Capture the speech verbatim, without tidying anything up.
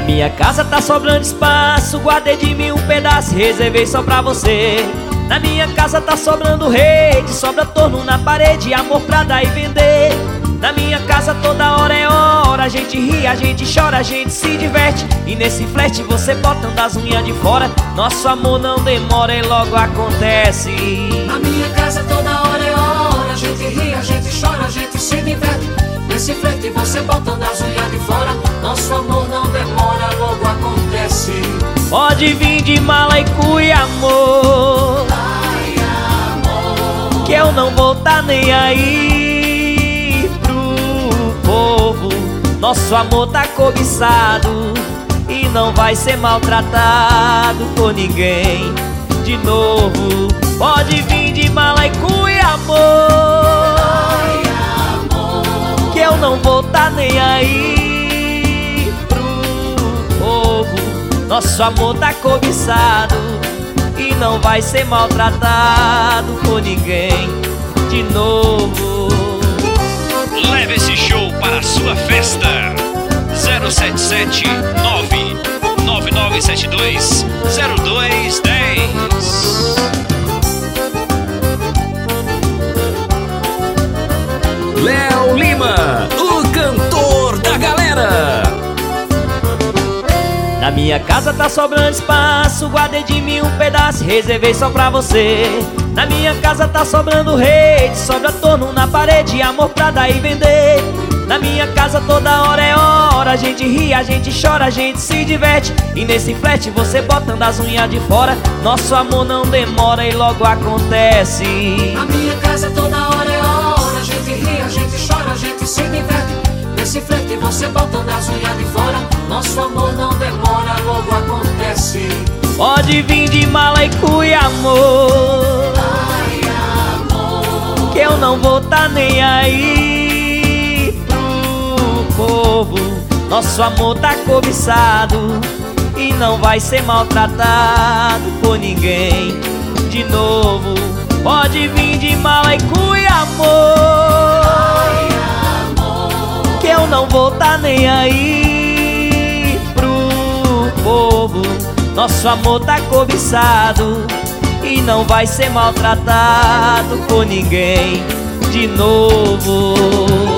minha casa tá sobrando espaço, guardei de mim um pedaço, reservei só pra você. Na minha casa tá sobrando rede, sobra torno na parede, amor pra dar e vender. Na minha casa toda hora é hora, a gente ri, a gente chora, a gente se diverte. E nesse flerte você botando as unhas de fora, nosso amor não demora e logo acontece. Na minha casa toda hora é hora, a gente ri, a gente chora, a gente se diverte. Nesse flerte você botando as unhas de fora, nosso amor não demora, logo acontece. Pode vir de mala e cuia, amor, ai, amor, que eu não vou tá nem aí pro povo. Nosso amor tá cobiçado e não vai ser maltratado por ninguém de novo. Pode vir de mala e cuia, amor, ai, amor, que eu não vou tá nem aí pro povo. Nosso amor tá cobiçado e não vai ser maltratado por ninguém de novo. Leve esse show para a sua festa. Zero sete sete nove nove nove sete dois zero dois dez. Léo Lima, o cantor da galera. Na minha casa tá sobrando espaço, guardei de mim um pedaço, reservei só pra você. Na minha casa tá sobrando rede, sobra torno na parede, amor pra dar e vender. Na minha casa toda hora é hora, a gente ri, a gente chora, a gente se diverte. E nesse flerte você botando as unhas de fora, nosso amor não demora e logo acontece. na minha casa toda hora é hora, a gente ri, a gente chora, a gente se diverte. Nesse flerte você botando as unhas de fora, nosso amor não demora, logo acontece. Pode vir de mala e cuia, amor, Ai, amor, que eu não vou tá nem aí pro povo. Nosso amor tá cobiçado e não vai ser maltratado por ninguém de novo. Pode vir de mala e cuia, amor, ai, amor, que eu não vou tá nem aí pro povo. Nosso amor tá cobiçado e não vai ser maltratado por ninguém de novo.